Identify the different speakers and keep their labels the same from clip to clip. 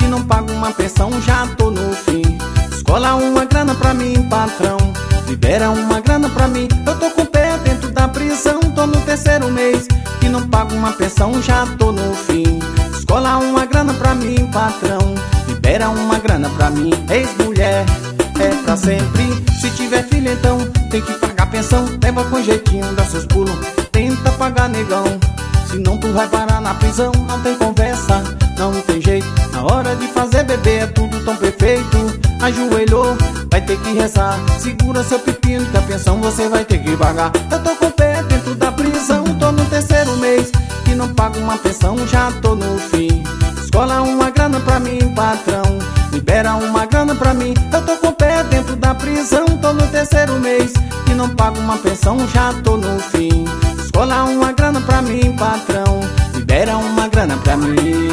Speaker 1: não pago uma pensão, já tô no fim. Escola uma grana pra mim, patrão, libera uma grana pra mim. Eu tô com o pé dentro da prisão, tô no terceiro mês que não pago uma pensão, já tô no fim. Escola uma grana pra mim, patrão, libera uma grana pra mim. Ex-mulher é pra sempre, se tiver filho então tem que pagar pensão. Leva com jeitinho, dá seus pulos, tenta pagar negão, senão tu vai parar na prisão. Não tem conversa, não tem jeito, na hora de fazer bebê é tudo tão perfeito. Ajoelhou, vai ter que rezar, segura seu pepino que a pensão você vai ter que pagar. Eu tô com o pé dentro da prisão, tô no terceiro mês que não pago uma pensão, já tô no fim. Escola uma grana pra mim, patrão, libera uma grana pra mim. Eu tô com o pé dentro da prisão, tô no terceiro mês que não pago uma pensão, já tô no fim. Escola uma grana pra mim, patrão, libera uma grana pra mim.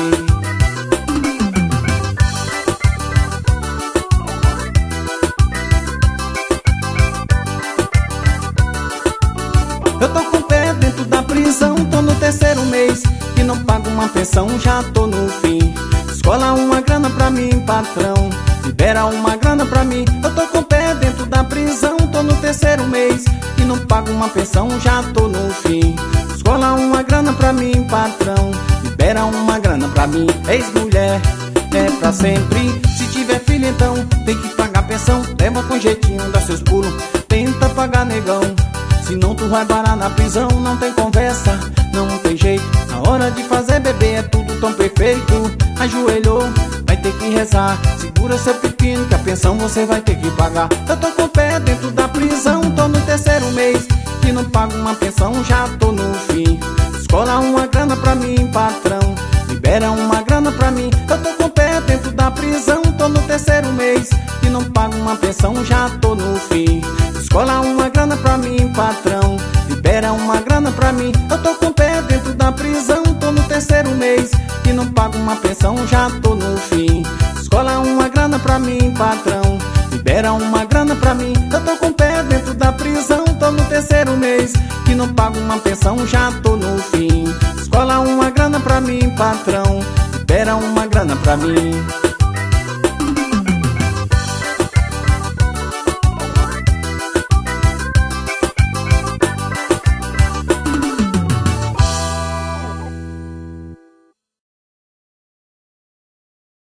Speaker 1: Eu tô com o pé dentro da prisão, tô no terceiro mês que não pago uma pensão, já tô no fim. Escola uma grana pra mim, patrão, libera uma grana pra mim. Eu tô com o pé dentro da prisão, tô no terceiro mês que não pago uma pensão, já tô no fim. Escola uma grana pra mim, patrão, libera uma grana pra mim. Ex-mulher é pra sempre, se tiver filho então tem que pagar pensão. Leva com jeitinho, dá seus pulos, tenta pagar negão, senão tu vai parar na prisão. Não tem conversa, não tem jeito, na hora de fazer bebê é tudo tão perfeito. Ajoelhou, vai ter que rezar, segura seu pepino que a pensão você vai ter que pagar. Eu tô com o pé dentro da prisão, tô no terceiro mês que não pago uma pensão, já tô no fim. Escola uma grana pra mim, patrão, libera uma grana pra mim. Eu tô com o pé dentro da prisão, tô no terceiro mês que não pago uma pensão, já tô no fim. Escola uma grana pra mim, patrão, libera uma grana pra mim. Eu tô com o pé dentro da prisão, tô no terceiro mês que não pago uma pensão, já tô no fim. Escola uma grana pra mim, patrão, libera uma grana pra mim. Eu tô com o pé dentro da prisão, tô no terceiro mês que não pago uma pensão, já tô no fim. Escola uma grana pra mim, patrão, libera uma grana pra mim.